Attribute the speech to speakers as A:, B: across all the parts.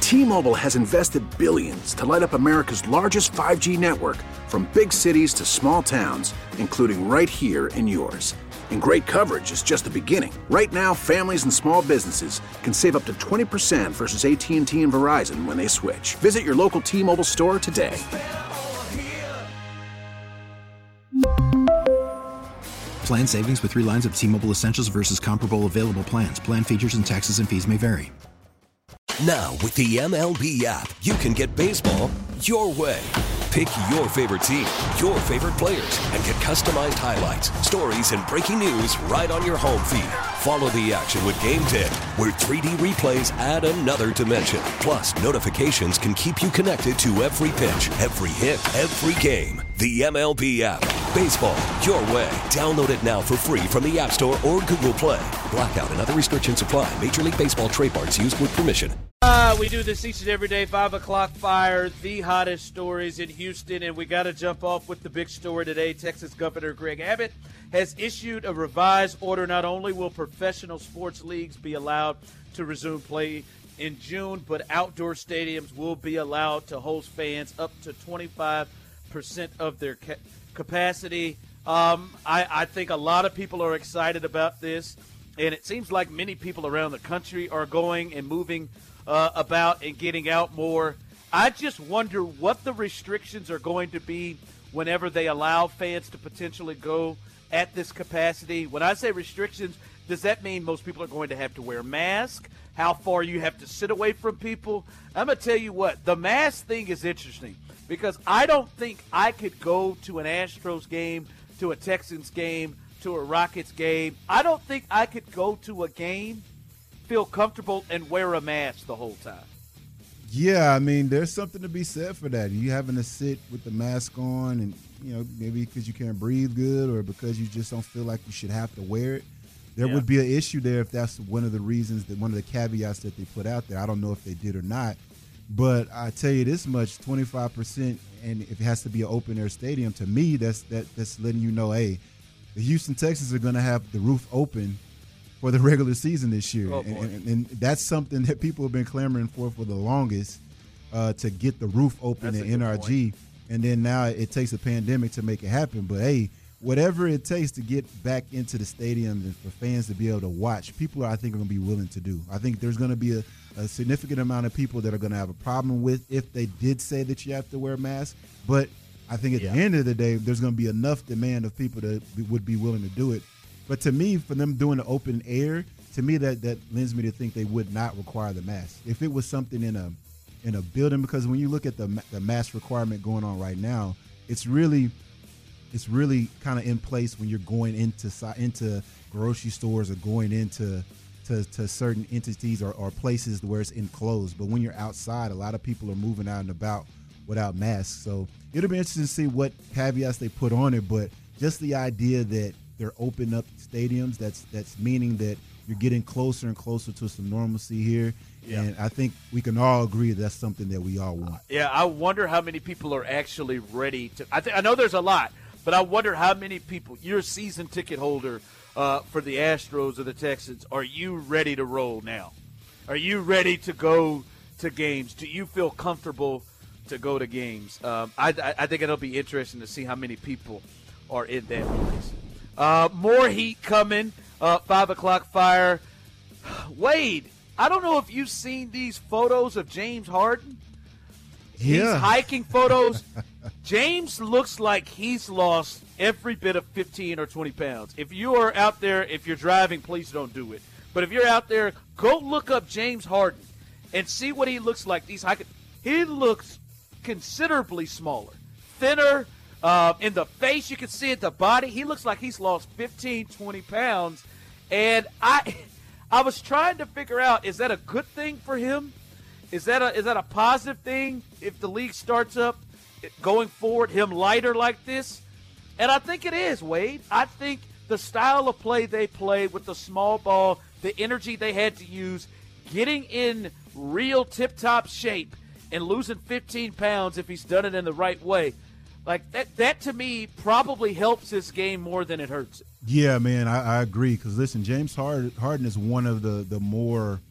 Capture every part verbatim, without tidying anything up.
A: T-Mobile has invested billions to light up America's largest five G network, from big cities to small towns, including right here in yours. And great coverage is just the beginning. Right now, families and small businesses can save up to twenty percent versus A T and T and Verizon when they switch. Visit your local T-Mobile store today.
B: Plan savings with three lines of T-Mobile Essentials versus comparable available plans. Plan features and taxes and fees may vary.
C: Now, with the M L B app, you can get baseball your way. Pick your favorite team, your favorite players, and get customized highlights, stories, and breaking news right on your home feed. Follow the action with Game Day, where three D replays add another dimension. Plus, notifications can keep you connected to every pitch, every hit, every game. The M L B app. Baseball your way. Download it now for free from the App Store or Google Play. Blackout and other restrictions apply. Major League Baseball trademarks used with permission.
D: Uh, we do this each and every day, five o'clock Fire, the hottest stories in Houston, and we got to jump off with the big story today. Texas Governor Greg Abbott has issued a revised order. Not only will professional sports leagues be allowed to resume play in June, but outdoor stadiums will be allowed to host fans up to twenty-five percent of their ca- capacity. Um, I, I think a lot of people are excited about this, and it seems like many people around the country are going and moving Uh, about and getting out more. I just wonder what the restrictions are going to be whenever they allow fans to potentially go at this capacity. When I say restrictions, does that mean most people are going to have to wear masks? How far you have to sit away from people? I'm going to tell you what, the mask thing is interesting because I don't think I could go to an Astros game, to a Texans game, to a Rockets game. I don't think I could go to a game, feel comfortable, and wear a mask the whole time.
E: Yeah, I mean, there's something to be said for that. You having to sit with the mask on, and you know, maybe because you can't breathe good or because you just don't feel like you should have to wear it. There yeah. would be an issue there if that's one of the reasons, that one of the caveats that they put out there. I don't know if they did or not, but I tell you this much: twenty-five percent, and if it has to be an open air stadium, to me, that's that that's letting you know, hey, the Houston Texans are going to have the roof open for the regular season this year.
D: Oh,
E: and, and, and that's something that people have been clamoring for for the longest, uh, to get the roof open
D: that's
E: at N R G. And then now it takes a pandemic to make it happen. But, hey, whatever it takes to get back into the stadium and for fans to be able to watch, people, I think, are going to be willing to do. I think there's going to be a, a significant amount of people that are going to have a problem with if they did say that you have to wear a mask. But I think at yeah. the end of the day, there's going to be enough demand of people that would be willing to do it. But to me, for them doing the open air, to me that, that lends me to think they would not require the mask. If it was something in a in a building, because when you look at the the mask requirement going on right now, it's really it's really kind of in place when you're going into into grocery stores or going into to, to certain entities or, or places where it's enclosed. But when you're outside, a lot of people are moving out and about without masks. So it'll be interesting to see what caveats they put on it. But just the idea that they're opening up stadiums, that's that's meaning that you're getting closer and closer to some normalcy here. Yeah. And I think we can all agree that's something that we all want.
D: Yeah, I wonder how many people are actually ready to – I th- I know there's a lot, but I wonder how many people – you're a season ticket holder uh, for the Astros or the Texans. Are you ready to roll now? Are you ready to go to games? Do you feel comfortable to go to games? Um, I, I, I think it'll be interesting to see how many people are in that place. Uh, more heat coming, uh, five o'clock Fire. Wade, I don't know if you've seen these photos of James Harden.
E: Yeah.
D: These hiking photos. James looks like he's lost every bit of fifteen or twenty pounds. If you are out there, if you're driving, please don't do it. But if you're out there, go look up James Harden and see what he looks like. These hiking. He looks considerably smaller, thinner. Uh, in the face, you can see it, the body. He looks like he's lost fifteen, twenty pounds. And I I was trying to figure out, is that a good thing for him? Is that a, is that a positive thing if the league starts up going forward, him lighter like this? And I think it is, Wade. I think the style of play they played with the small ball, the energy they had to use, getting in real tip-top shape and losing fifteen pounds if he's done it in the right way, like that, that to me probably helps his game more than it hurts it.
E: Yeah, man, I, I agree. Because listen, James Harden is one of the the more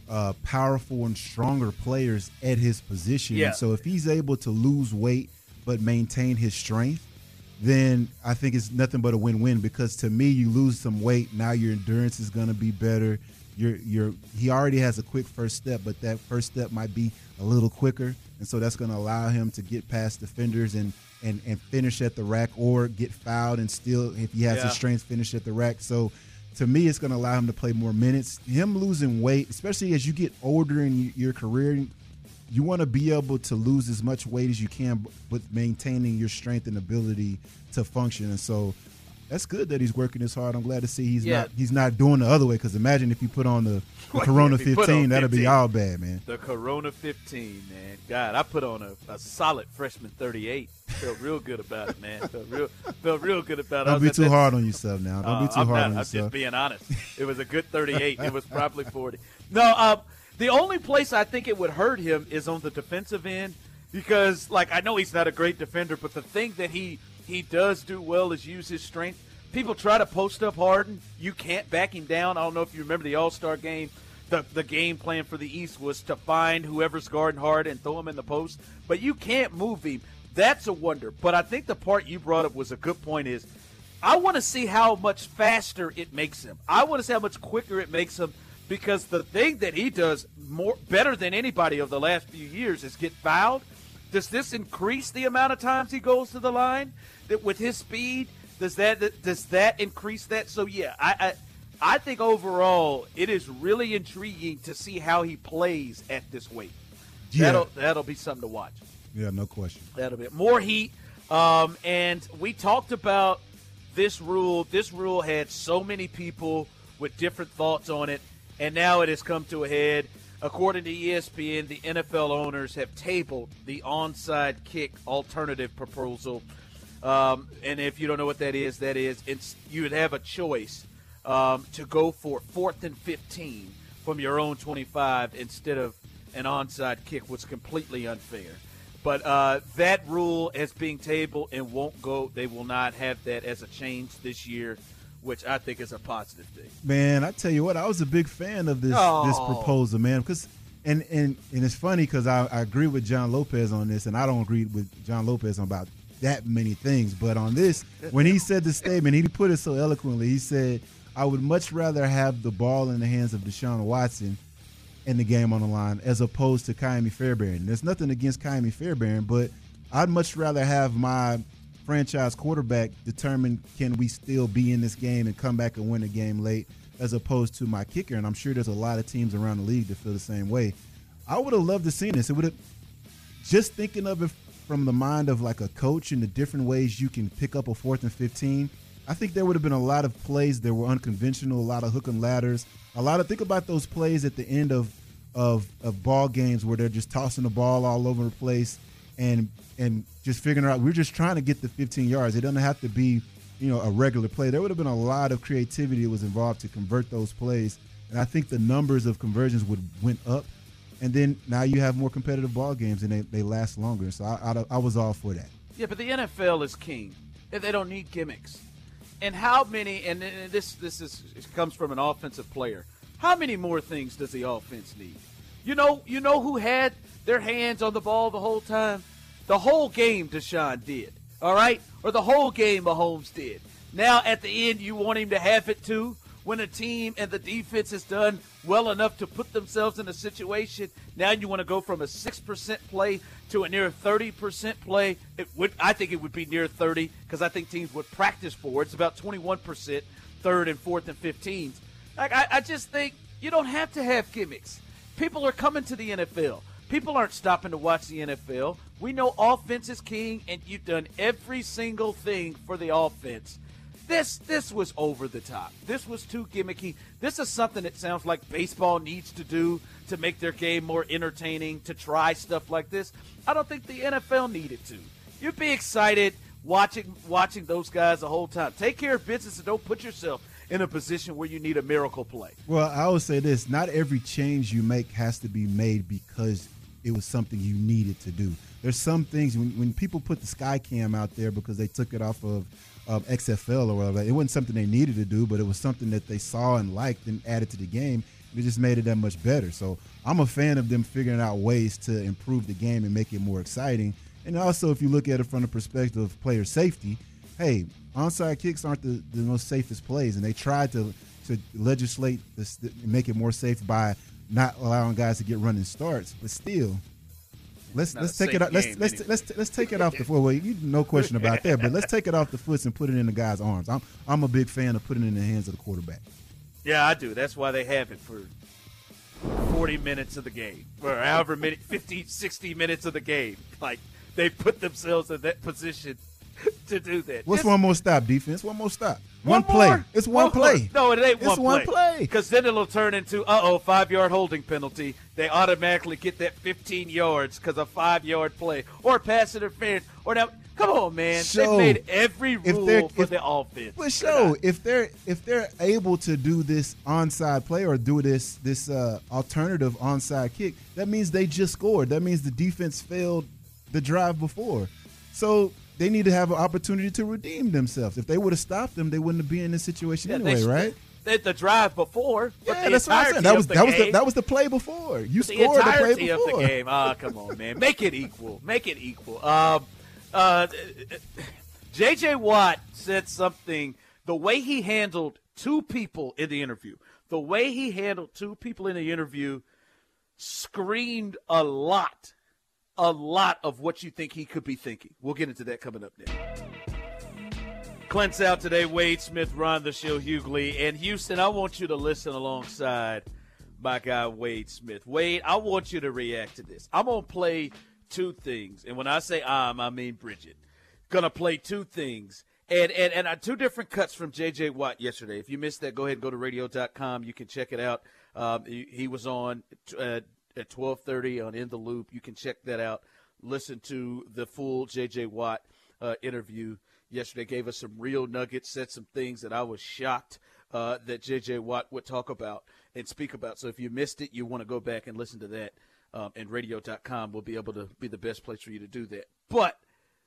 E: uh, powerful and stronger players at his position.
D: Yeah.
E: So if he's able to lose weight but maintain his strength, then I think it's nothing but a win-win, because to me, you lose some weight, now your endurance is going to be better. You're, you're, he already has a quick first step, but that first step might be a little quicker, and so that's going to allow him to get past defenders and, and, and finish at the rack, or get fouled and still, if he has
D: Yeah.
E: the strength, finish at the rack. So to me, it's going to allow him to play more minutes. Him losing weight, especially as you get older in your career, you want to be able to lose as much weight as you can with maintaining your strength and ability to function. And so that's good that he's working this hard. I'm glad to see he's
D: Yeah.
E: not he's not doing the other way, because imagine if he put on the, the
D: Well,
E: Corona
D: if he put
E: fifteen,
D: on
E: that'd be
D: fifteen.
E: all bad, man.
D: The Corona fifteen, man. God, I put on a, a solid freshman thirty-eight. Felt real good about it, man. Felt real, felt real good about it. I
E: Don't
D: was
E: be
D: at
E: too
D: that-
E: hard on yourself now. Don't be
D: Uh,
E: too
D: I'm
E: hard
D: not.
E: on
D: I'm
E: yourself.
D: just being honest. It was a good thirty-eight. It was probably forty. No, um, the only place I think it would hurt him is on the defensive end, because, like, I know he's not a great defender, but the thing that he he does do well is use his strength. People try to post up Harden. You can't back him down. I don't know if you remember the All-Star game. The, the game plan for the East was to find whoever's guarding Harden and throw him in the post. But you can't move him. That's a wonder. But I think the part you brought up was a good point is I want to see how much faster it makes him. I want to see how much quicker it makes him, because the thing that he does more better than anybody of the last few years is get fouled. Does this increase the amount of times he goes to the line that with his speed? Does that does that increase that? So yeah, I, I I think overall it is really intriguing to see how he plays at this weight.
E: Yeah.
D: That'll that'll be something to watch.
E: Yeah, no question.
D: That'll be more heat. Um, and we talked about this rule. This rule had so many people with different thoughts on it, and now it has come to a head. According to E S P N, the N F L owners have tabled the onside kick alternative proposal. Um, and if you don't know what that is, that is it's you would have a choice um, to go for fourth and fifteen from your own twenty-five instead of an onside kick, was completely unfair. But uh, that rule is being tabled and won't go. They will not have that as a change this year, which I think is a positive thing.
E: Man, I tell you what, I was a big fan of this
D: Oh.
E: this proposal, man. Because and and and it's funny because I, I agree with John Lopez on this, and I don't agree with John Lopez on about that many things. But on this, when he said the statement, he put it so eloquently. He said, "I would much rather have the ball in the hands of Deshaun Watson and the game on the line as opposed to Kyrie Fairbairn." There's nothing against Kyrie Fairbairn, but I'd much rather have my franchise quarterback determine, can we still be in this game and come back and win a game late, as opposed to my kicker. And I'm sure there's a lot of teams around the league that feel the same way. I would have loved to see this. It would have, just thinking of it from the mind of like a coach and the different ways you can pick up a fourth and fifteen, I think there would have been a lot of plays that were unconventional, a lot of hook and ladders, a lot of, think about those plays at the end of of, of ball games where they're just tossing the ball all over the place and and just figuring out, we're just trying to get the fifteen yards. It doesn't have to be, you know, a regular play. There would have been a lot of creativity that was involved to convert those plays, and I think the numbers of conversions would went up. And then now you have more competitive ball games, and they, they last longer. So I, I, I was all for that.
D: Yeah, but the N F L is king. They don't need gimmicks. And how many? And this this is it comes from an offensive player. How many more things does the offense need? You know, you know who had their hands on the ball the whole time? The whole game Deshaun did. All right, or the whole game Mahomes did. Now at the end, you want him to have it too. When a team and the defense has done well enough to put themselves in a situation, now you want to go from a six percent play to a near thirty percent play. It would, I think it would be near thirty, because I think teams would practice for it. It's about twenty-one percent third and fourth and fifteens. Like, I, I just think you don't have to have gimmicks. People are coming to the N F L. People aren't stopping to watch the N F L. We know offense is king, and you've done every single thing for the offense. This this was over the top. This was too gimmicky. This is something that sounds like baseball needs to do to make their game more entertaining, to try stuff like this. I don't think the N F L needed to. You'd be excited watching watching those guys the whole time. Take care of business and don't put yourself in a position where you need a miracle play.
E: Well, I would say this. Not every change you make has to be made because it was something you needed to do. There's some things, when, when people put the Sky Cam out there because they took it off of of X F L or whatever, it wasn't something they needed to do, but it was something that they saw and liked and added to the game. It just made it that much better. So I'm a fan of them figuring out ways to improve the game and make it more exciting. And also, if you look at it from the perspective of player safety, hey, onside kicks aren't the, the most safest plays, and they tried to to legislate this, make it more safe by not allowing guys to get running starts. But still, let's let's take it out. Let's let's, let's let's let's take it off the foot. Well, you, no question about that. But let's take it off the foots and put it in the guy's arms. I'm I'm a big fan of putting it in the hands of the quarterback.
D: Yeah, I do. That's why they have it for forty minutes of the game, or however many, fifty, sixty minutes of the game. Like, they put themselves in that position to do that.
E: What's
D: Just,
E: one more stop, defense? One more stop.
D: One,
E: one play.
D: More?
E: It's one,
D: one
E: play.
D: More. No, it ain't
E: it's
D: one,
E: one play.
D: Because then it'll turn into, uh-oh, five-yard holding penalty. They automatically get that fifteen yards because of five-yard play. Or pass interference. Or now, come on, man.
E: So,
D: They've made every rule for
E: if,
D: the offense.
E: But so, if they're if they're able to do this onside play or do this this uh, alternative onside kick, that means they just scored. That means the defense failed the drive before. So they need to have an opportunity to redeem themselves. If they would have stopped them, they wouldn't have been in this situation yeah, anyway,
D: they,
E: right?
D: They, the drive before.
E: Yeah, that's what I'm saying. That was that was the that was the play before. You
D: the
E: scored the play
D: entirety
E: before.
D: of the game. Ah, oh, come on, man. Make it equal. Make it equal. Um, uh, J J. Watt said something. The way he handled two people in the interview, the way he handled two people in the interview, screamed a lot. A lot of what you think he could be thinking. We'll get into that coming up next. Clint's out today. Wade Smith, Ron the Show, Hughley. And Houston, I want you to listen alongside my guy Wade Smith. Wade, I want you to react to this. I'm going to play two things. And when I say I'm, I mean Bridget. Going to play two things. And, and, and uh, two different cuts from J J. Watt yesterday. If you missed that, go ahead and go to radio dot com. You can check it out. Um, he, he was on uh, at twelve thirty on In the Loop. You can check that out. Listen to the full J J. Watt uh, interview yesterday. Gave us some real nuggets, said some things that I was shocked uh, that J J. Watt would talk about and speak about. So if you missed it, you want to go back and listen to that. Um, and radio dot com will be able to be the best place for you to do that. But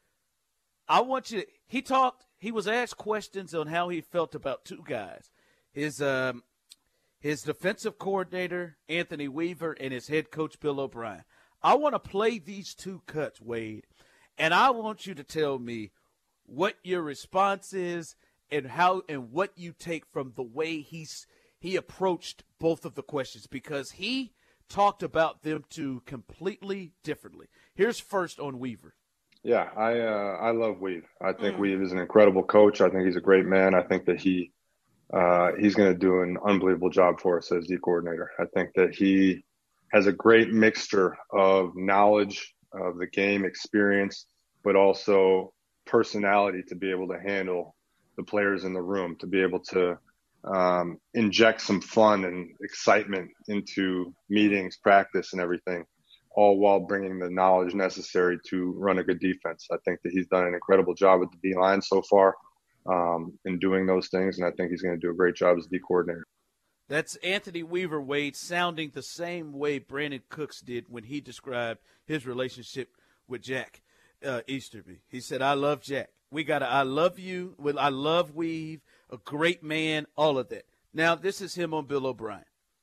D: I want you to, he talked, he was asked questions on how he felt about two guys. His um, his defensive coordinator, Anthony Weaver, and his head coach, Bill O'Brien. I want to play these two cuts, Wade, and I want you to tell me what your response is and how and what you take from the way he's he approached both of the questions, because he talked about them two completely differently. Here's first on Weaver.
F: Yeah, I uh, I love Weave. I think mm. Weave is an incredible coach. I think he's a great man. I think that he uh, he's going to do an unbelievable job for us as D coordinator. I think that he has a great mixture of knowledge of the game, experience, but also personality to be able to handle the players in the room, to be able to um, inject some fun and excitement into meetings, practice, and everything, all while bringing the knowledge necessary to run a good defense. I think that he's done an incredible job with the D-line so far um, in doing those things, and I think he's going to do a great job as D coordinator.
D: That's Anthony Weaver, Wade, sounding the same way Brandon Cooks did when he described his relationship with Jack uh, Easterby. He said, I love Jack. We got to, I love you. Well, I love Weave, a great man, all of that. Now, this is him on Bill O'Brien.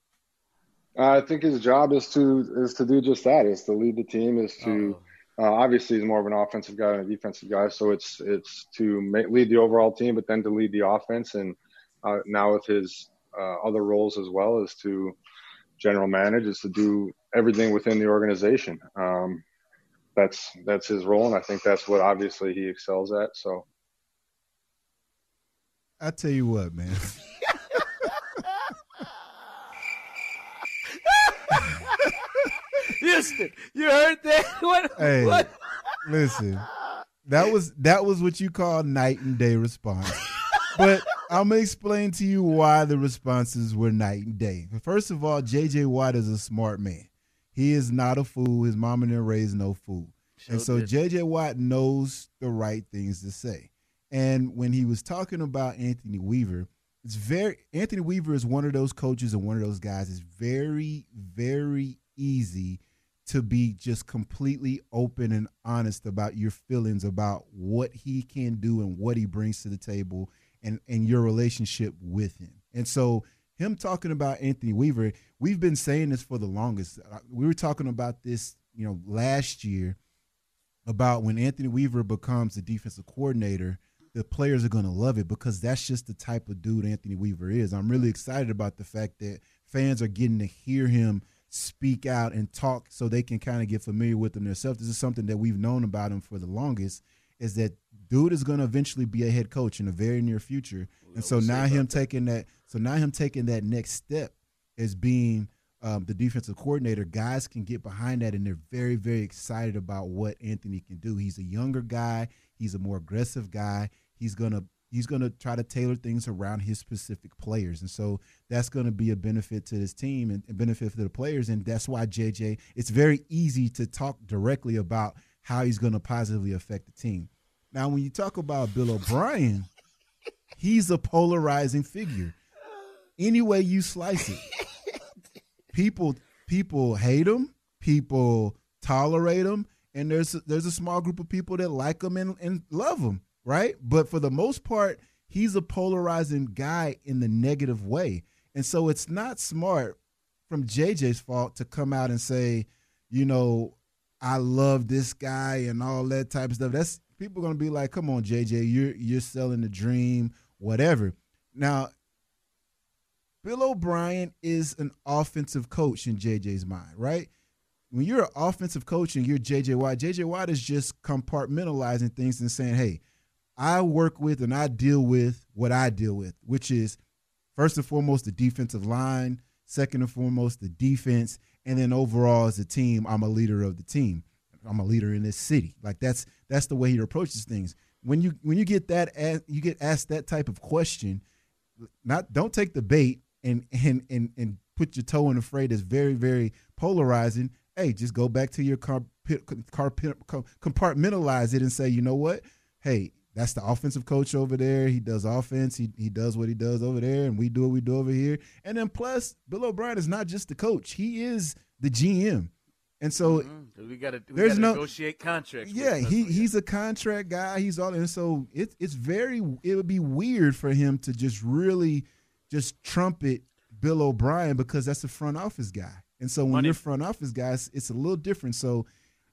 F: I think his job is to is to do just that, is to lead the team, is to uh, obviously he's more of an offensive guy than a defensive guy. So it's it's to make, lead the overall team, but then to lead the offense. And uh, now with his uh, other roles as well, is to general manage, is to do everything within the organization. Um, that's that's his role, and I think that's what obviously he excels at. So
E: I tell you what, man.
D: Houston, you heard that? What?
E: Hey,
D: what?
E: Listen, that was that was what you call night and day response. But I'm gonna explain to you why the responses were night and day. First of all, J J. Watt is a smart man. He is not a fool. His mama didn't raise no fool. Sure and so did. J J. Watt knows the right things to say. And when he was talking about Anthony Weaver, it's very Anthony Weaver is one of those coaches and one of those guys. It's very, very easy to be just completely open and honest about your feelings about what he can do and what he brings to the table and, and your relationship with him. And so him talking about Anthony Weaver, we've been saying this for the longest. We were talking about this, you know, last year about when Anthony Weaver becomes the defensive coordinator, the players are going to love it because that's just the type of dude Anthony Weaver is. I'm really excited about the fact that fans are getting to hear him speak out and talk so they can kind of get familiar with him themselves. This is something that we've known about him for the longest, is that dude is going to eventually be a head coach in the very near future. Well, and so now him that. taking that, so now him taking that next step as being um, the defensive coordinator, guys can get behind that, and they're very, very excited about what Anthony can do. He's a younger guy. He's a more aggressive guy. He's going to he's going to try to tailor things around his specific players. And so that's going to be a benefit to his team and, and benefit to the players. And that's why J J, it's very easy to talk directly about how he's going to positively affect the team. Now, when you talk about Bill O'Brien, he's a polarizing figure. Any way you slice it, people people hate him, people tolerate him, and there's there's a small group of people that like him and, and love him, right? But for the most part, he's a polarizing guy in the negative way. And so it's not smart from J J's fault to come out and say, you know, I love this guy and all that type of stuff. That's people are going to be like, come on, J J, you're you're selling the dream, whatever. Now, Bill O'Brien is an offensive coach in J J's mind, right? When you're an offensive coach and you're J J Watt, J J Watt is just compartmentalizing things and saying, hey, I work with and I deal with what I deal with, which is first and foremost the defensive line, second and foremost the defense, and then overall as a team, I'm a leader of the team. I'm a leader in this city. Like that's that's the way he approaches things. When you when you get that you get asked that type of question, not don't take the bait and and and and put your toe in a fray that's very very polarizing. Hey, just go back to your car, car, compartmentalize it and say, you know what? Hey, that's the offensive coach over there. He does offense. He he does what he does over there, and we do what we do over here. And then plus, Bill O'Brien is not just the coach; he is the G M. And so
D: mm-hmm. we got to
E: there's no
D: negotiate contracts.
E: Yeah, he he's a contract guy. He's all, and so it's it's very it would be weird for him to just really just trumpet Bill O'Brien because that's a front office guy. And so when Money. you're front office guys, it's a little different. So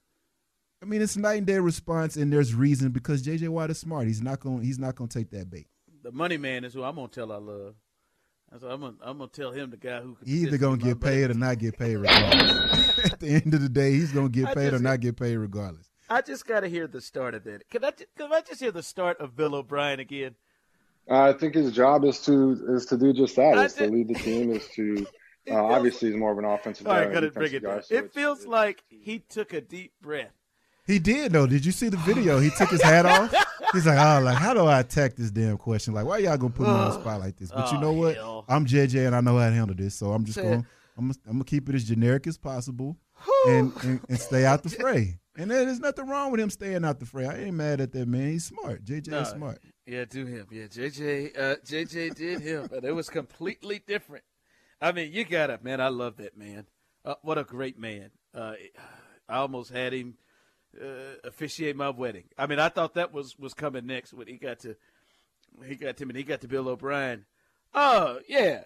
E: I mean, it's a night and day response, and there's reason because J J Watt is smart. He's not going he's not going to take that bait.
D: The money man is who I'm going to tell I love. So I'm gonna, I'm gonna tell him the guy who can.
E: He's either gonna get paid or not get paid regardless. At the end of the day, he's gonna get paid just, or not get paid regardless.
D: I just gotta hear the start of that. Can I? Can I just hear the start of Bill O'Brien again?
F: Uh, I think his job is to is to do just that.
D: I
F: Is
D: did,
F: to lead the team. Is to uh,
D: feels,
F: obviously he's more of an offensive
D: all
F: guy.
D: Right, gotta bring it
F: guy,
D: down.
F: so
D: it feels it's, like he took a deep breath.
E: He did though. Did you see the video? He took his hat off. He's like, oh, like how do I attack this damn question? Like, why y'all gonna put me on the spot like this? But
D: oh,
E: you know what?
D: Hell.
E: I'm J J and I know how to handle this, so I'm just going. I'm gonna, I'm gonna keep it as generic as possible and, and and stay out the fray. And there's nothing wrong with him staying out the fray. I ain't mad at that man. He's smart. J J no, is smart.
D: Yeah, do him. Yeah, J J. Uh, J J did him, but it was completely different. I mean, you got it, man. I love that man. Uh, what a great man. Uh, I almost had him. Uh, officiate my wedding. I mean, I thought that was, was coming next when he got to he got to him and he got to Bill O'Brien. Oh yeah,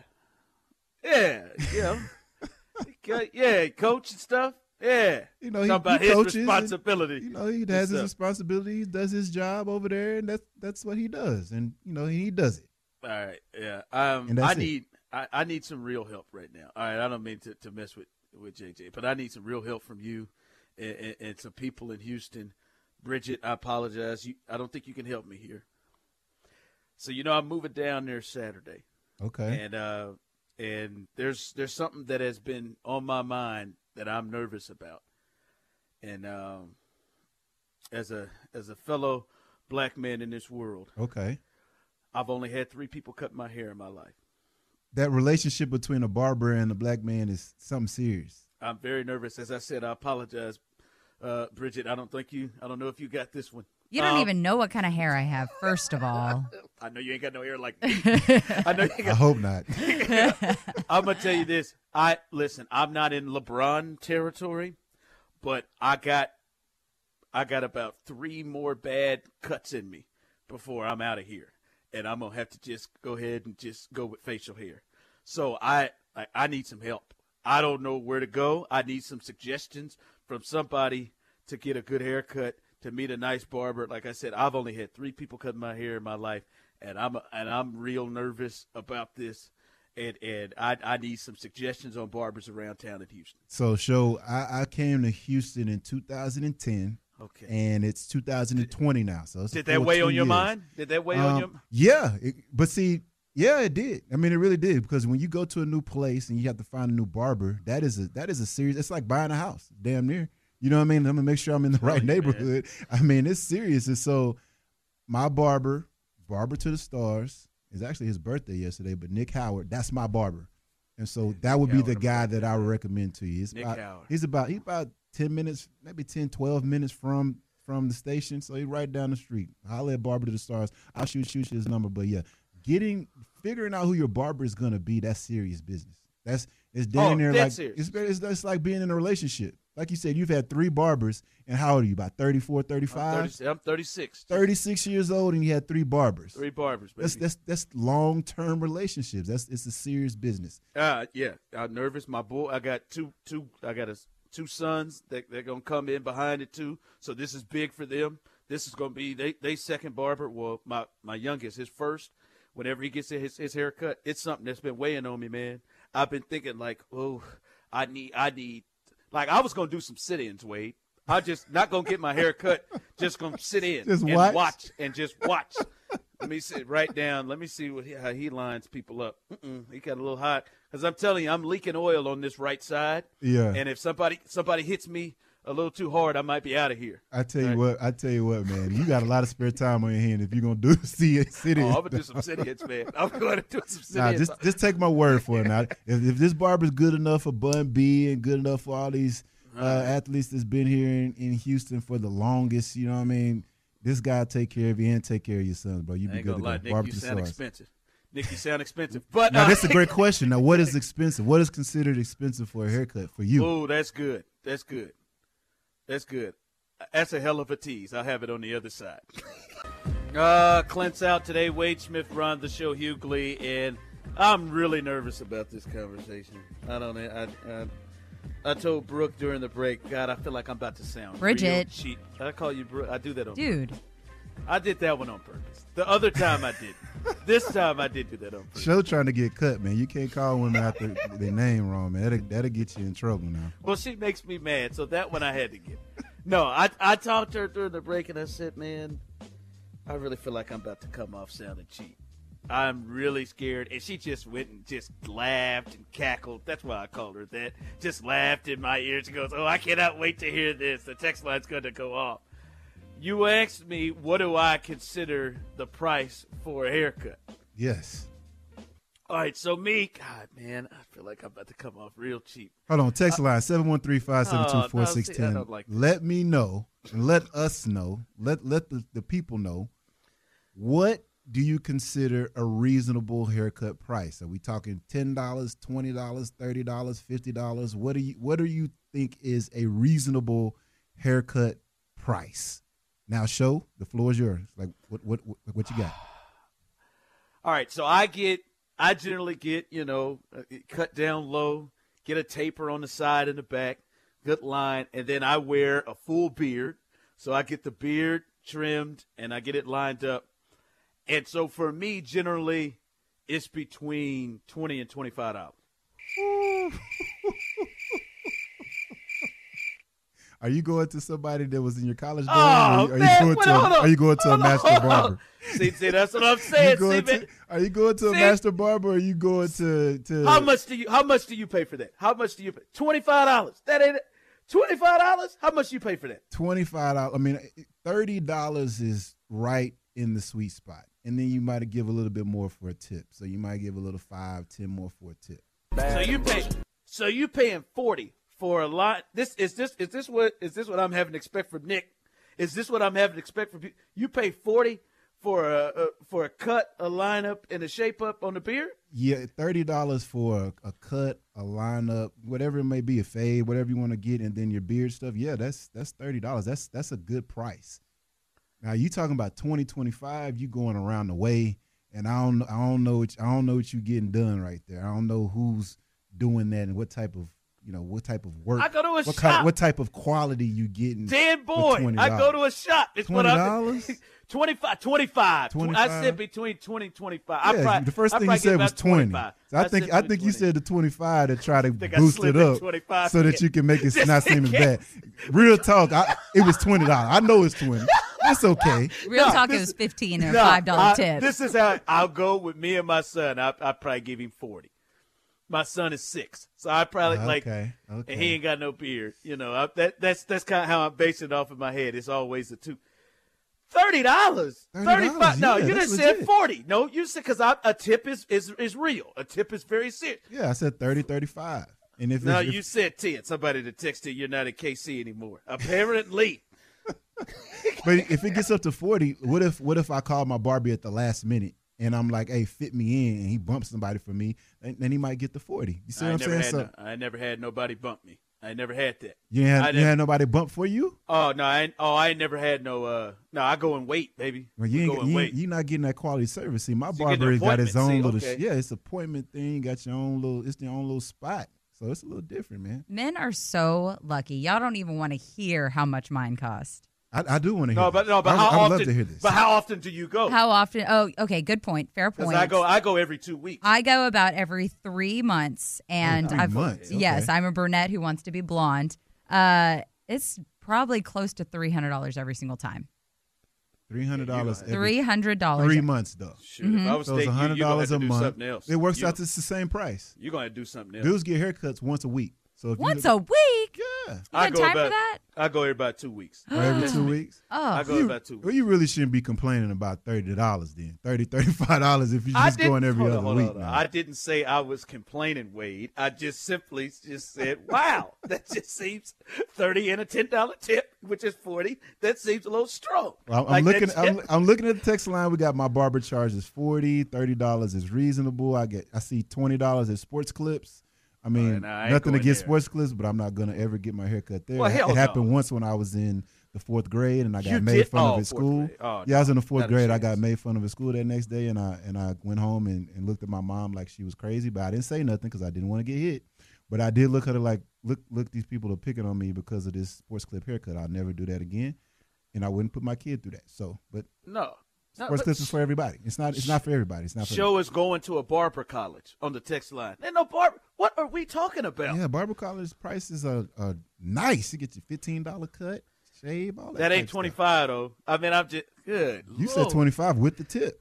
D: yeah, you know, got, yeah, coach and stuff. Yeah,
E: you know, he,
D: talk about
E: he
D: his
E: coaches
D: responsibility.
E: And, you know, he has his responsibility. He does his job over there, and that's that's what he does. And you know, he does it.
D: All right, yeah. Um, I need I, I need some real help right now. All right, I don't mean to, to mess with, with J J, but I need some real help from you. And, and, and some people in Houston. Bridget, I apologize. You, I don't think you can help me here. So, you know, I'm moving down there Saturday.
E: Okay.
D: And uh, and there's there's something that has been on my mind that I'm nervous about. And um, as a as a fellow black man in this world,
E: okay,
D: I've only had three people cut my hair in my life.
E: That relationship between a barber and a black man is something serious.
D: I'm very nervous. As I said, I apologize, uh, Bridget. I don't think you – I don't know if you got this one.
G: You don't
D: um,
G: even know what kind of hair I have, first of all.
D: I know you ain't got no hair like me. I know you got,
E: I hope not.
D: I'm going to tell you this. I Listen, I'm not in LeBron territory, but I got I got about three more bad cuts in me before I'm out of here. And I'm going to have to just go ahead and just go with facial hair. So I, I I need some help. I don't know where to go. I need some suggestions from somebody to get a good haircut, to meet a nice barber. Like I said, I've only had three people cut my hair in my life, and I'm and I'm real nervous about this. And and I I need some suggestions on barbers around town in Houston.
E: So, show I, I came to Houston in two thousand ten. Okay. And it's two thousand twenty now. So it's
D: did that weigh on your
E: years.
D: mind? Did that weigh
E: um,
D: on your mind?
E: Yeah. It, but see, yeah, it did. I mean, it really did, because when you go to a new place and you have to find a new barber, that is a that is a serious. It's like buying a house, damn near. You know what I mean? I'm gonna make sure I'm in the right neighborhood. Man. I mean, it's serious. And so, my barber, Barber to the Stars, is actually his birthday yesterday. But Nick Howard, that's my barber, and so that would
D: Nick
E: be
D: Howard,
E: the guy that I would recommend to you. He's
D: Nick
E: about,
D: Howard.
E: He's about he's about ten minutes, maybe ten, twelve minutes from. from the station, so he's right down the street. Holler at Barber to the Stars. I'll shoot shoot you his number. But yeah, getting figuring out who your barber is gonna be, that's serious business. That's it's down
D: oh,
E: there
D: like
E: it's, it's it's like being in a relationship. Like you said, you've had three barbers, and how old are you? About thirty-four, thirty-five?
D: I'm, thirty, I'm thirty-six.
E: thirty-six years old, and you had three barbers.
D: Three barbers, baby.
E: That's that's that's long term relationships. That's it's a serious business.
D: Uh yeah. I'm nervous. My boy, I got two two. I got a. Two sons that they're gonna come in behind it too, so this is big for them. This is gonna be they they second barber. Well, my my youngest, his first. Whenever he gets his his haircut, it's something that's been weighing on me, man. I've been thinking like, oh, I need I need like I was gonna do some sit-ins, Wade. I just not gonna get my hair cut, just gonna sit in
E: just
D: and
E: watch.
D: watch and just watch. Let me sit right down. Let me see what he, how he lines people up. Mm-mm, he got a little hot because I'm telling you, I'm leaking oil on this right side.
E: Yeah.
D: And if somebody somebody hits me a little too hard, I might be out of here.
E: I tell you
D: right?
E: what, I tell you what, man. You got a lot of spare time on your hand if you're gonna do see it, sit
D: Oh,
E: in.
D: I'm gonna do some sit-ins, man. I'm going to do some sit-ins.
E: Nah, just just take my word for it. Now, if, if this barber's good enough for Bun B and good enough for all these uh, uh, athletes that's been here in, in Houston for the longest, you know what I mean? This guy take care of you and take care of your sons, bro. You be good to
D: lie.
E: go.
D: Nick,
E: Barber
D: you
E: to the
D: sound
E: Stars.
D: expensive. Nick, you sound expensive. But
E: now
D: uh,
E: that's a great question. Now, what is expensive? What is considered expensive for a haircut for you?
D: Oh, that's good. That's good. That's good. That's a hell of a tease. I'll have it on the other side. uh, Clint's out today. Wade Smith runs the show, Hughley, and I'm really nervous about this conversation. I don't know. I, I, I told Brooke during the break, God, I feel like I'm about to sound
G: Bridget.
D: real cheap. I call you Brooke. I do that on
G: Dude.
D: purpose. I did that one on purpose. The other time I didn't. This time I did do that on purpose.
E: Show trying to get cut, man. You can't call women out their, their name wrong, man. That'll, that'll get you in trouble now.
D: Well, she makes me mad, so that one I had to get. No, I I talked to her during the break, and I said, man, I really feel like I'm about to come off sounding cheap. I'm really scared. And she just went and just laughed and cackled. That's why I called her that. Just laughed in my ears. She goes, oh, I cannot wait to hear this. The text line's going to go off. You asked me, what do I consider the price for a haircut?
E: Yes.
D: All right, so me, God, man, I feel like I'm about to come off real cheap.
E: Hold on, text line seven one three, five seven two, four six one zero.
D: Like
E: let me know, and let us know, let let the, the people know, what do you consider a reasonable haircut price? Are we talking ten dollars, twenty dollars, thirty dollars, fifty dollars? What do you what do you think is a reasonable haircut price? Now, show, the floor is yours. Like, what what what, what you got?
D: All right, so I get, I generally get, you know, cut down low, get a taper on the side and the back, good line, and then I wear a full beard. So I get the beard trimmed and I get it lined up. And so for me, generally, it's between twenty and twenty-five dollars.
E: Are you going to somebody that was in your college dorm?
D: Oh,
E: are, are,
D: man,
E: you going
D: wait,
E: to a,
D: hold on.
E: are you going to a
D: Hold
E: master
D: on.
E: barber?
D: See, see, that's what I'm
E: You
D: saying.
E: going
D: See,
E: to,
D: man.
E: are you going to a
D: See?
E: master barber or are you going to, to
D: How much do you how much do you pay for that? How much do you pay? twenty-five dollars. That ain't it. twenty-five dollars? How much do you pay for that?
E: twenty-five dollars? I mean, thirty dollars is right in the sweet spot. And then you might give a little bit more for a tip. So you might give a little five, ten more for a tip.
D: So you pay so you paying forty for a lot. This is this is this what is this what I'm having to expect from Nick? Is this what I'm having to expect from you? You pay forty for a, a for a cut, a lineup, and a shape up on the beard?
E: Yeah, thirty dollars for a, a cut, a lineup, whatever it may be, a fade, whatever you want to get, and then your beard stuff. Yeah, that's that's thirty dollars. That's that's a good price. Now you talking about twenty, twenty-five, you going around the way, and I don't I don't know what I don't know what you getting done right there. I don't know who's doing that and what type of you know what type of work.
D: I go to a
E: what
D: shop.
E: Kind, what type of quality you getting?
D: Dan Boyd. I go to a shop. It's
E: twenty dollars.
D: twenty-five, twenty-five.
E: twenty-five.
D: I said between twenty and twenty-five.
E: Yeah,
D: I probably,
E: the first
D: I
E: thing you said was twenty. So I, I think I think you said the twenty-five to try to boost it up so that you can make it not seem as bad. Real talk, I, it was twenty dollars. I know it's twenty. That's okay.
G: Real
D: no,
G: talk,
D: this,
G: it was fifteen and
D: no,
G: a five dollar
D: I,
G: tip.
D: This is how I'll go with me and my son. I I probably give him forty. My son is six, so I probably
E: okay,
D: like,
E: okay.
D: and he ain't got no beard. You know, I, that that's that's kind of how I'm basing it off in my head. It's always the two. Thirty dollars, thirty-five. No,
E: yeah,
D: you just said forty. No, you said because a tip is, is is real. A tip is very serious.
E: Yeah, I said thirty, thirty-five. And if
D: no,
E: if,
D: you said ten. Somebody that texted you're not at K C anymore. Apparently.
E: But if it gets up to forty, what if what if I call my barber at the last minute and I'm like, hey, fit me in, and he bumps somebody for me, and then he might get the forty. You see
D: I
E: what I'm saying?
D: Had
E: so,
D: no, I never had nobody bump me. I never had that.
E: You had,
D: I
E: you
D: never,
E: had nobody bump for you?
D: Oh no! I oh I ain't never had no. Uh, no, I go and wait, baby.
E: Well, you
D: go
E: ain't,
D: and
E: you,
D: wait.
E: You're not getting that quality service. See, my
D: So
E: barber got his own
D: See,
E: little.
D: okay.
E: Yeah, it's appointment thing. Got your own little. It's your own little spot. So it's a little different, man.
G: Men are so lucky. Y'all don't even want to hear how much mine cost.
E: I, I do want to hear.
D: No, but
E: this.
D: no, but
E: I,
D: how
E: I would
D: often?
E: love to hear this.
D: But how often do you go?
G: How often? Oh, okay, good point. Fair
D: Because
G: point.
D: I go, I go every two weeks.
G: I go about every three months, and
E: three
G: I've
E: months, okay.
G: yes, I'm a brunette who wants to be blonde. Uh, it's probably close to three hundred dollars every single time.
E: Three hundred dollars.
G: Three hundred dollars.
E: Three months though.
D: Shoot, if I was
E: So it's
D: taking you,
E: hundred
D: you're gonna
E: dollars
D: have
E: a
D: to do
E: month.
D: something else.
E: It works
D: you,
E: out to the same price.
D: You're gonna do something else.
E: Dudes get haircuts once a week. So if
G: Once
E: you,
G: a week.
E: yeah,
G: You
D: I
G: got
D: go
G: time
D: about,
G: for that?
D: I go every about two weeks.
E: or every two weeks.
D: I
G: Oh,
D: go
E: You,
D: about two
E: well,
D: weeks.
E: you really shouldn't be complaining about thirty dollars then. Thirty, thirty-five dollars if you're
D: I
E: just going
D: didn't-
E: every
D: hold on,
E: other
D: hold on,
E: week.
D: hold on.
E: now.
D: I didn't say I was complaining, Wade. I just simply just said, "Wow, that just seems thirty and a ten dollar tip, which is forty. That seems a little strong."
E: Well, I'm
D: Like that
E: looking. I'm,
D: tip-
E: I'm looking at the text line. We got my barber charges forty, thirty dollars is reasonable. I get. I see twenty dollars at Sports Clips. I mean,
D: right, nah, I ain't
E: nothing
D: going
E: against
D: there.
E: Sports Clips, but I'm not gonna ever get my hair cut there.
D: Well, hell
E: it happened
D: no.
E: once when I was in the fourth grade and I got
D: You
E: made
D: did?
E: fun
D: Oh,
E: of at
D: fourth
E: school.
D: grade. Oh,
E: yeah, I was in the fourth
D: not a
E: grade. I got
D: chance.
E: made fun of at school that next day, and I and I went home and, and looked at my mom like she was crazy, but I didn't say nothing because I didn't want to get hit. But I did look at her like, look, look, these people are picking on me because of this Sports Clip haircut. I'll never do that again, and I wouldn't put my kid through that. So, but
D: no. No,
E: Sports
D: but
E: Clips is for everybody. It's not. It's not for everybody. It's not for
D: Show is going to a barber college on the text line. Ain't no barber. What are we talking about?
E: everybody. Yeah, barber college prices are, are nice. You get your fifteen dollar cut, shave, all that.
D: That
E: type
D: ain't
E: stuff.
D: twenty five though. I mean, I'm just good.
E: You
D: Lord.
E: said twenty five with the tip.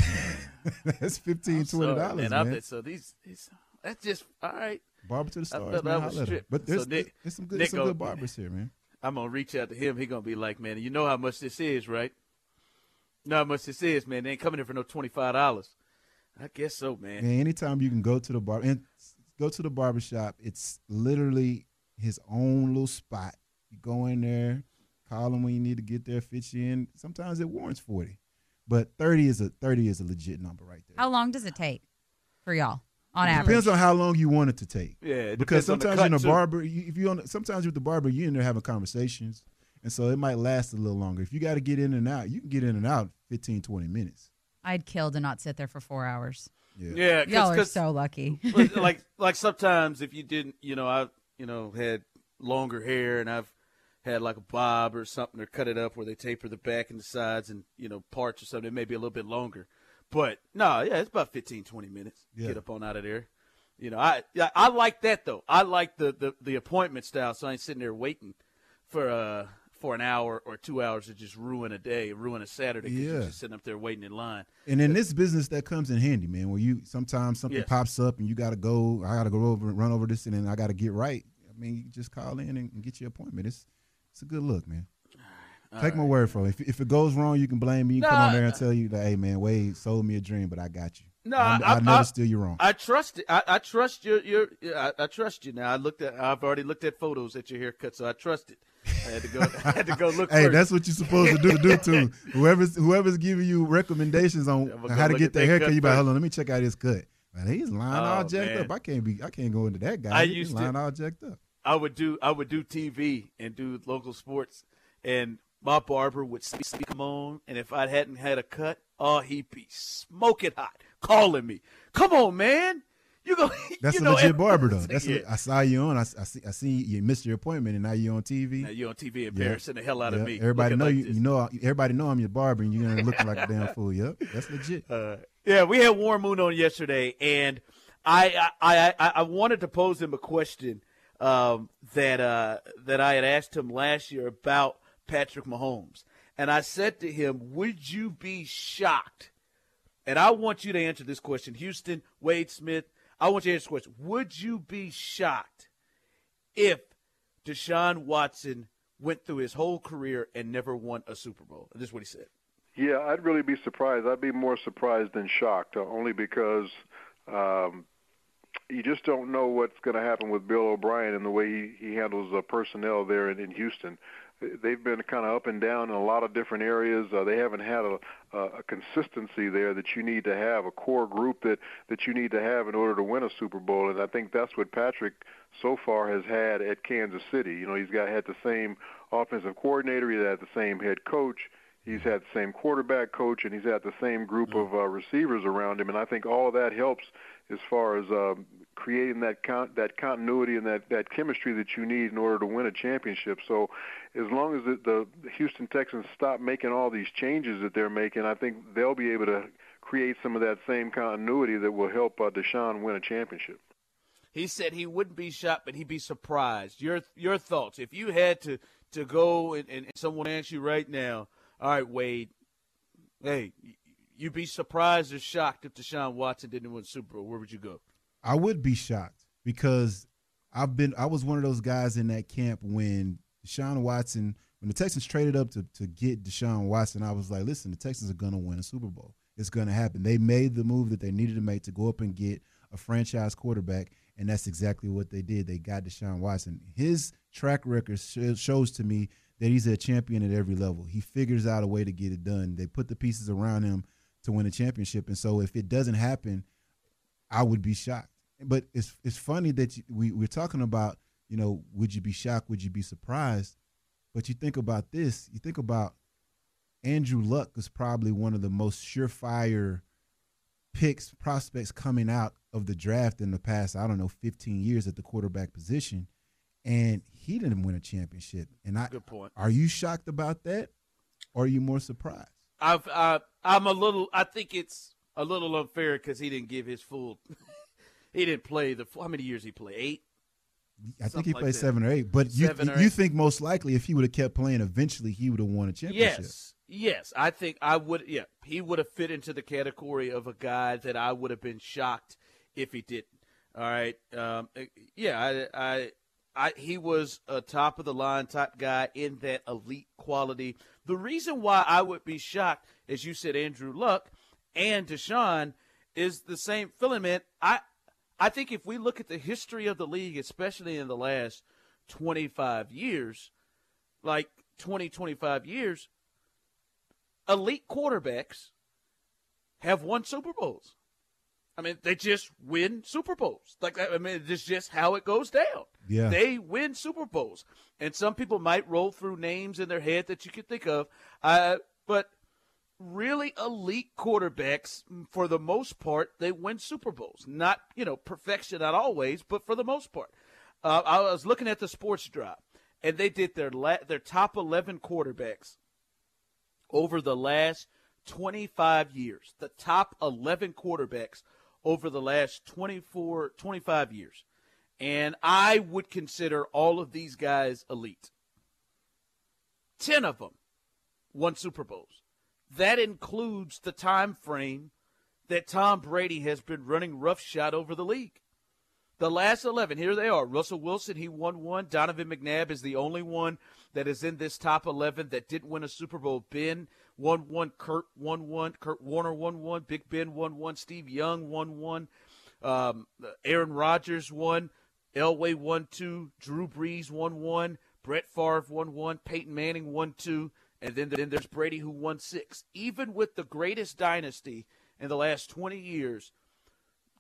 E: That's fifteen,
D: I'm
E: twenty
D: sorry,
E: dollars,
D: man.
E: man.
D: I'm, so these, these, that's just all right.
E: Barber to the stars,
D: thought
E: man.
D: that was
E: Holla at 'em.
D: strict.
E: But there's,
D: So Nick-
E: there's some good,
D: Nick
E: some
D: go-
E: good barbers here, man.
D: I'm gonna reach out to him. He gonna be like, man, you know how much this is, right? You know how much this is, man. They ain't coming here for no twenty five dollars. I guess so, man.
E: And anytime you can go to the bar and go to the barber shop, it's literally his own little spot. You go in there, call him when you need to get there, fit you in. Sometimes it warrants forty, but thirty is a thirty is a legit number right there.
G: how long does it take for y'all on
E: It
G: average?
E: depends on how long you want it to take.
D: Yeah, it
E: because
D: depends on the
E: sometimes
D: cut,
E: in a
D: too.
E: barber, you, if you on sometimes with the barber, you in there having conversations, and so it might last a little longer. If you got to get in and out, you can get in and out fifteen, twenty minutes.
G: I'd kill to not sit there for four hours.
E: Yeah.
D: Yeah,
G: Y'all are
D: because
G: so lucky.
D: like like sometimes if you didn't, you know, I you know had longer hair and I've had like a bob or something or cut it up where they taper the back and the sides and you know parts or something. It may be a little bit longer, but no, yeah, it's about fifteen, twenty minutes.
E: Yeah.
D: Get up on out of there. You know, I yeah, I like that though. I like the, the the appointment style, so I ain't sitting there waiting for uh for an hour or two hours to just ruin a day, ruin a Saturday. 'Cause
E: Yeah.
D: you're just sitting up there waiting in line.
E: And in this business, that comes in handy, man. Where you sometimes something
D: Yes.
E: pops up and you got to go. I got to go over and run over this, and then I got to get right. I mean, you just call in and, and get your appointment. It's it's a good look, man. Take my word for it. If, if it goes wrong, you can blame me. You can come
D: Nah,
E: on there and
D: nah.
E: tell you that, hey, man, Wade sold me a dream, but I got you.
D: No,
E: I'll,
D: I-
E: I'll never
D: I-
E: steal you wrong.
D: I trust it. I, I trust your your. I, I trust you now. I looked at. I've already looked at photos at your haircut, so I trust it. I had to go. I had to go look.
E: Hey,
D: first.
E: that's what you're supposed to do, do too. Whoever's whoever's giving you recommendations on
D: I'm gonna
E: how
D: go
E: to
D: look
E: get
D: at
E: their
D: that
E: haircut,
D: cut
E: you be like,
D: first.
E: hold on, let me check out his cut. Man, he's lying all
D: Oh,
E: jacked
D: man.
E: up. I can't be. I can't go into that guy.
D: I
E: he's
D: used to-
E: lying all jacked up.
D: I would do. I would do T V and do local sports, and my barber would speak him on, and if I hadn't had a cut, oh, he'd be smoking hot, calling me. Come on, man. You go.
E: That's
D: you
E: a
D: know,
E: legit barber, though. That's
D: yeah.
E: a, I saw you on. I, I see. I see you missed your appointment, and now you're on T V.
D: Now you're on T V embarrassing
E: yeah.
D: the hell out
E: yeah.
D: of me.
E: Everybody know
D: like
E: you.
D: this.
E: You know. Everybody know I'm your barber, and you're looking like a damn fool. Yep, that's legit.
D: Uh, yeah, we had Warren Moon on yesterday, and I I, I, I wanted to pose him a question um, that uh, that I had asked him last year about Patrick Mahomes, and I said to him, "Would you be shocked?" And I want you to answer this question, Houston, Wade Smith. I want you to answer this question. Would you be shocked if Deshaun Watson went through his whole career and never won a Super Bowl? This is what he said.
H: Yeah, I'd really be surprised. I'd be more surprised than shocked, uh, only because um, you just don't know what's going to happen with Bill O'Brien and the way he, he handles uh, personnel there in, in Houston. They've been kind of up and down in a lot of different areas. Uh, they haven't had a, a consistency there that you need to have, a core group that, that you need to have in order to win a Super Bowl. And I think that's what Patrick so far has had at Kansas City. You know, he's got had the same offensive coordinator. He's had the same head coach. He's had the same quarterback coach, and he's had the same group of uh, receivers around him. And I think all of that helps as far as um, creating that con- that continuity and that, that chemistry that you need in order to win a championship. So as long as the, the Houston Texans stop making all these changes that they're making, I think they'll be able to create some of that same continuity that will help uh, Deshaun win a championship.
D: He said he wouldn't be shocked, but he'd be surprised. Your your thoughts, if you had to, to go and, and someone asked you right now, all right, Wade, hey, you'd be surprised or shocked if Deshaun Watson didn't win the Super Bowl. Where would you go?
E: I would be shocked because I've been I was one of those guys in that camp when Deshaun Watson, when the Texans traded up to, to get Deshaun Watson, I was like, listen, the Texans are going to win a Super Bowl. It's going to happen. They made the move that they needed to make to go up and get a franchise quarterback, and that's exactly what they did. They got Deshaun Watson. His track record sh- shows to me that he's a champion at every level. He figures out a way to get it done. They put the pieces around him to win a championship, and so if it doesn't happen, I would be shocked. But it's it's funny that you, we, we're talking about, you know, would you be shocked, would you be surprised? But you think about this, you think about Andrew Luck is probably one of the most surefire picks, prospects coming out of the draft in the past, I don't know, fifteen years at the quarterback position. And he didn't win a championship. And I,
D: Good point.
E: Are you shocked about that, or are you more surprised?
D: I've, uh, I'm a little. I think it's a little unfair because he didn't give his full. He didn't play the. How many years he played? Eight.
E: I think
D: Something
E: he
D: like
E: played
D: that.
E: seven or eight. But you,
D: Seven or
E: you
D: eight.
E: think most likely if he would have kept playing, eventually he would have won a championship.
D: Yes, yes. I think I would. Yeah, he would have fit into the category of a guy that I would have been shocked if he didn't. All right. Um, yeah, I, I, I, he was a top of the line type guy in that elite quality. The reason why I would be shocked, as you said, Andrew Luck and Deshaun, is the same feeling, man. I, I think if we look at the history of the league, especially in the last twenty-five years, like twenty, twenty-five years, elite quarterbacks have won Super Bowls. I mean, they just win Super Bowls. Like, I mean, it's just how it goes down.
E: Yeah.
D: They win Super Bowls. And some people might roll through names in their head that you could think of. Uh, but really elite quarterbacks, for the most part, they win Super Bowls. Not, you know, perfection, not always, but for the most part. Uh, I was looking at the Sports Drop, and they did their la- their top eleven quarterbacks over the last twenty-five years. The top eleven quarterbacks over the last twenty-four, twenty-five years. And I would consider all of these guys elite. Ten of them won Super Bowls. That includes the time frame that Tom Brady has been running roughshod over the league. The last eleven, here they are. Russell Wilson, he won one. Donovan McNabb is the only one that is in this top eleven that didn't win a Super Bowl. Ben won one. Kurt won one. Kurt Warner won one. Big Ben won one. Steve Young won one. Um, Aaron Rodgers won. Elway won two. Drew Brees won one. Brett Favre won one. Peyton Manning won two. And then, then there's Brady, who won six. Even with the greatest dynasty in the last twenty years,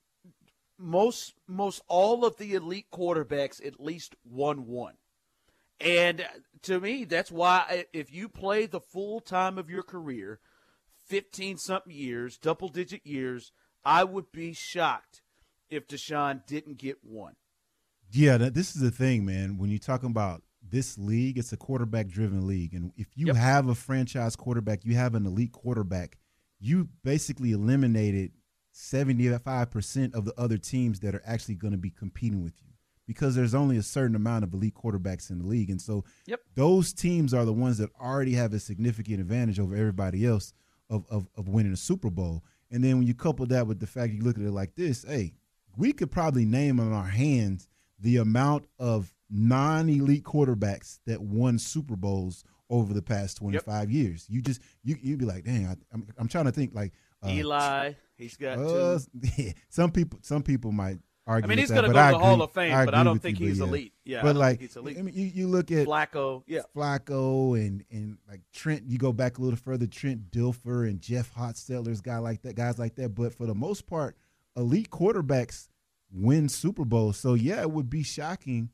D: most most all of the elite quarterbacks at least won one. And to me, that's why if you play the full time of your career, fifteen-something years, double-digit years, I would be shocked if Deshaun didn't get one.
E: Yeah, this is the thing, man. When you're talking about this league, it's a quarterback-driven league. And if you
D: Yep.
E: have a franchise quarterback, you have an elite quarterback, you basically eliminated seventy-five percent of the other teams that are actually going to be competing with you, because there's only a certain amount of elite quarterbacks in the league. And so
D: Yep.
E: those teams are the ones that already have a significant advantage over everybody else of, of, of winning a Super Bowl. And then when you couple that with the fact you look at it like this, hey, we could probably name on our hands the amount of non-elite quarterbacks that won Super Bowls over the past twenty-five yep. years. You just you you'd be like, dang, I, I'm I'm trying to think like
D: uh, Eli. He's got
E: uh,
D: two.
E: Yeah, some people some people might argue.
D: I mean, he's
E: going to
D: go to the Hall of Fame, I but I don't think
E: you,
D: he's
E: yeah.
D: elite. Yeah,
E: but
D: I don't
E: like,
D: think he's elite.
E: I mean, you, you look at
D: Flacco, yeah,
E: Flacco, and and like Trent. You go back a little further, Trent Dilfer and Jeff Hostetler's guy like that, guys like that. But for the most part, elite quarterbacks win Super Bowls. So yeah, it would be shocking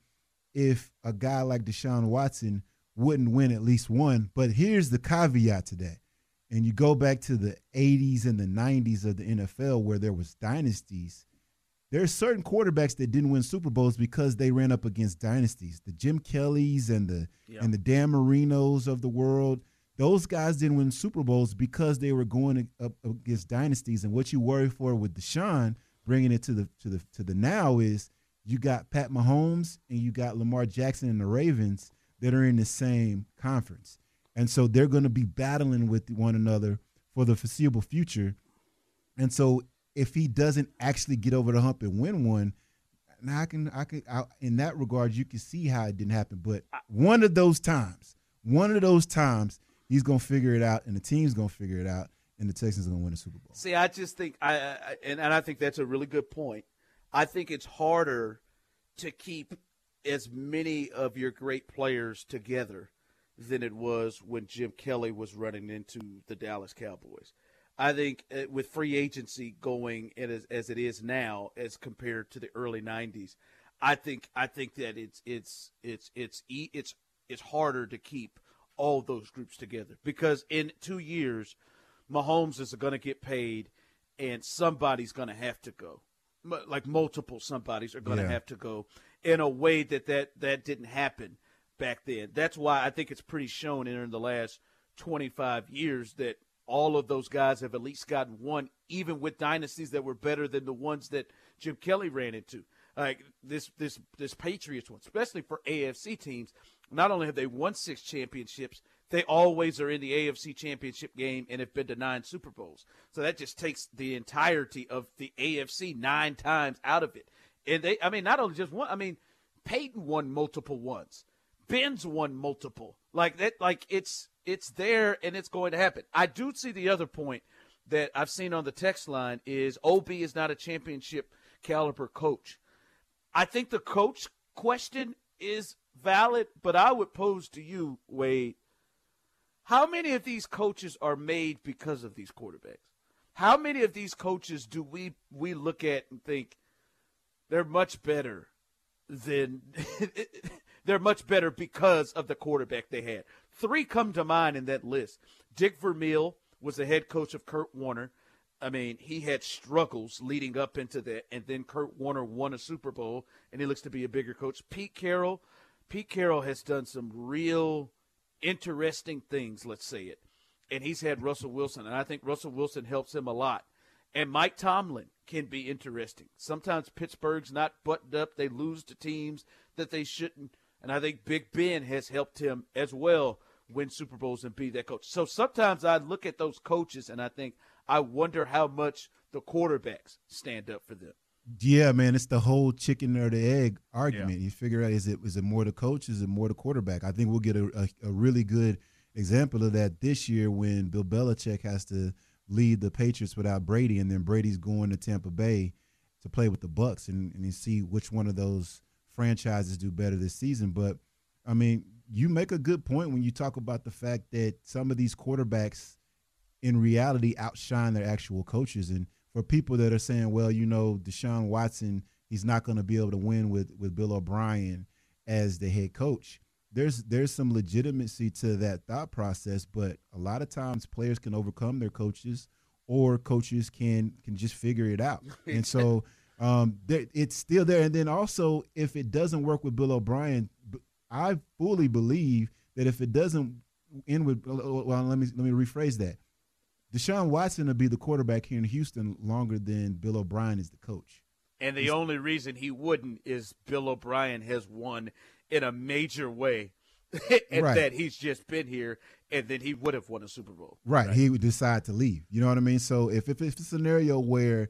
E: if a guy like Deshaun Watson wouldn't win at least one. But here's the caveat to that. And you go back to the eighties and the nineties of the N F L where there was dynasties. There are certain quarterbacks that didn't win Super Bowls because they ran up against dynasties. The Jim Kellys and the yeah. and the Dan Marinos of the world, those guys didn't win Super Bowls because they were going up against dynasties. And what you worry for with Deshaun, bringing it to the to the to the now, is you got Pat Mahomes and you got Lamar Jackson and the Ravens that are in the same conference. And so they're going to be battling with one another for the foreseeable future. And so if he doesn't actually get over the hump and win one, now I can, I can, I, in that regard, you can see how it didn't happen. But one of those times, one of those times, he's going to figure it out, and the team's going to figure it out, and the Texans are going to win the Super Bowl.
D: See, I just think, I, I and, and I think that's a really good point. I think it's harder to keep as many of your great players together than it was when Jim Kelly was running into the Dallas Cowboys. I think uh, with free agency going as, as it is now, as compared to the early nineties, I think I think that it's it's it's it's it's it's harder to keep all those groups together, because in two years, Mahomes is going to get paid, and somebody's going to have to go, like multiple somebodies are going to yeah. have to go in a way that, that that didn't happen back then. That's why I think it's pretty shown in the last twenty-five years that all of those guys have at least gotten one, even with dynasties that were better than the ones that Jim Kelly ran into. Like this, this, this Patriots one, especially for A F C teams. Not only have they won six championships, they always are in the A F C championship game and have been to nine Super Bowls. So that just takes the entirety of the A F C nine times out of it. And they, I mean, not only just one. I mean, Peyton won multiple ones. Ben's won multiple. Like that, like it's it's there and it's going to happen. I do see the other point that I've seen on the text line is O B is not a championship caliber coach. I think the coach question is valid, but I would pose to you, Wade, how many of these coaches are made because of these quarterbacks? How many of these coaches do we we look at and think they're much better than they're much better because of the quarterback they had? Three come to mind in that list. Dick Vermeil was the head coach of Kurt Warner. I mean, he had struggles leading up into that, and then Kurt Warner won a Super Bowl, and he looks to be a bigger coach. Pete Carroll, Pete Carroll has done some real interesting things, let's say it, and he's had Russell Wilson, and I think Russell Wilson helps him a lot. And Mike Tomlin can be interesting. Sometimes Pittsburgh's not buttoned up. They lose to teams that they shouldn't, and I think Big Ben has helped him as well win Super Bowls and be that coach. So sometimes I look at those coaches, and I think, I wonder how much the quarterbacks stand up for them.
E: Yeah, man, it's the whole chicken or the egg argument. Yeah. You figure out, is it is it more the coach, is it more the quarterback? I think we'll get a, a, a really good example of that this year when Bill Belichick has to lead the Patriots without Brady, and then Brady's going to Tampa Bay to play with the Bucs, and, and you see which one of those franchises do better this season. But, I mean, you make a good point when you talk about the fact that some of these quarterbacks – in reality outshine their actual coaches. And for people that are saying, well, you know, Deshaun Watson, he's not going to be able to win with, with Bill O'Brien as the head coach. there's there's some legitimacy to that thought process, but a lot of times players can overcome their coaches, or coaches can can just figure it out. And so um, it's still there. And then also, if it doesn't work with Bill O'Brien, I fully believe that if it doesn't end with, well, let me let me rephrase that. Deshaun Watson will be the quarterback here in Houston longer than Bill O'Brien is the coach.
D: And the only reason he wouldn't is Bill O'Brien has won in a major way, and
E: Right.
D: that he's just been here, and then he would have won a Super Bowl.
E: Right. He would decide to leave. You know what I mean? So if, if it's a scenario where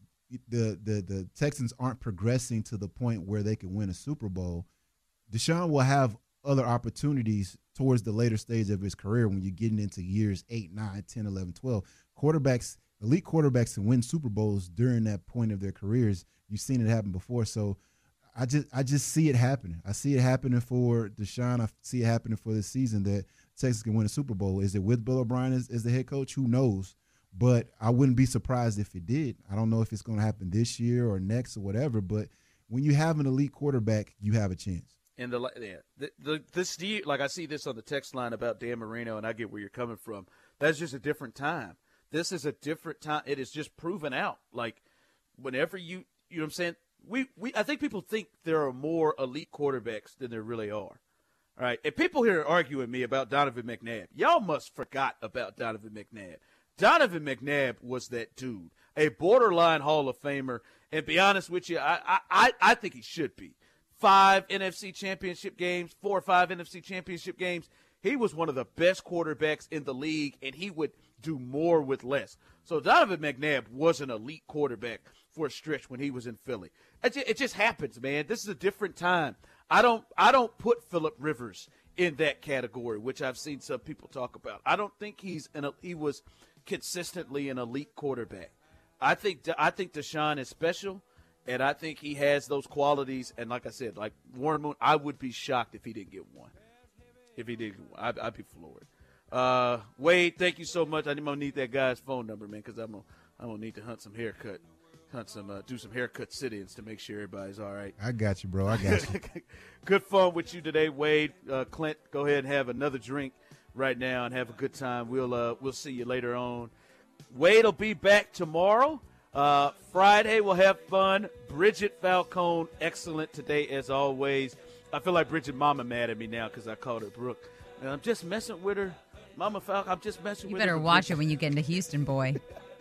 E: the, the, the Texans aren't progressing to the point where they can win a Super Bowl, Deshaun will have other opportunities towards the later stage of his career when you're getting into years eight, nine, ten, eleven, twelve. Quarterbacks, elite quarterbacks can win Super Bowls during that point of their careers. You've seen it happen before. So I just I just see it happening. I see it happening for Deshaun. I see it happening for this season that Texas can win a Super Bowl. Is it with Bill O'Brien as, as the head coach? Who knows? But I wouldn't be surprised if it did. I don't know if it's going to happen this year or next or whatever. But when you have an elite quarterback, you have a chance.
D: And the yeah, the, the this year, like I see this on the text line about Dan Marino, and I get where you're coming from. That's just a different time. This is a different time. It is just proven out. Like whenever you, you know what I'm saying? We, we, I think people think there are more elite quarterbacks than there really are. All right. And people here are arguing with me about Donovan McNabb. Y'all must forgot about Donovan McNabb. Donovan McNabb was that dude, a borderline Hall of Famer. And be honest with you, I, I, I think he should be. Five N F C championship games, four or five N F C championship games. He was one of the best quarterbacks in the league, and he would do more with less. So Donovan McNabb was an elite quarterback for a stretch when he was in Philly. It just, it just happens, man. This is a different time. I don't I don't put Phillip Rivers in that category, which I've seen some people talk about. I don't think he's an he was consistently an elite quarterback. I think I think Deshaun is special. And I think he has those qualities. And like I said, like Warren Moon, I would be shocked if he didn't get one. If he didn't get one, I'd, I'd be floored. Uh, Wade, thank you so much. I'm going to need that guy's phone number, man, because I'm going I'm gonna need to hunt some haircut, hunt some, uh, do some haircut sit-ins to make sure everybody's all right.
E: I got you, bro. I got you.
D: Good fun with you today, Wade. Uh, Clint, go ahead and have another drink right now and have a good time. We'll uh, we'll see you later on. Wade will be back tomorrow. Uh, Friday, we'll have fun. Bridget Falcone, excellent today as always. I feel like Bridget Mama mad at me now because I called her Brooke. And I'm just messing with her. Mama Falcone, I'm just messing
G: you
D: with her.
G: You better watch it when you get into Houston, boy.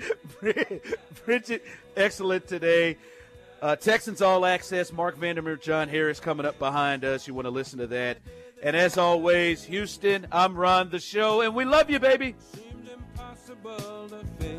D: Bridget, excellent today. Uh, Texans All Access, Mark Vandermeer, John Harris coming up behind us. You want to listen to that. And as always, Houston, I'm Ron the Show, and we love you, baby. Seemed impossible to face.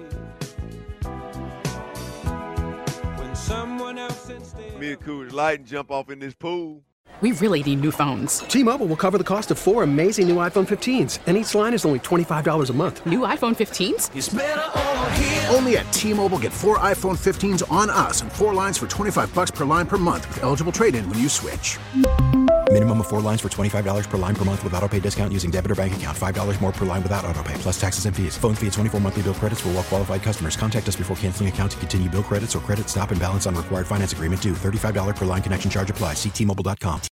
I: Someone else Me and Cool Light and jump off in this pool.
J: We really need new phones.
K: T-Mobile will cover the cost of four amazing new iPhone fifteens, and each line is only twenty-five dollars a month.
J: New iPhone fifteens?
A: It's better over here. Only at T-Mobile, get four iPhone fifteens on us and four lines for twenty-five bucks per line per month with eligible trade-in when you switch.
B: Minimum of four lines for twenty-five dollars per line per month with autopay discount using debit or bank account. five dollars more per line without autopay, plus taxes and fees. Phone fee at twenty-four monthly bill credits for well-qualified customers. Contact us before canceling account to continue bill credits or credit stop and balance on required finance agreement due. thirty-five dollars per line connection charge applies. See T Mobile dot com.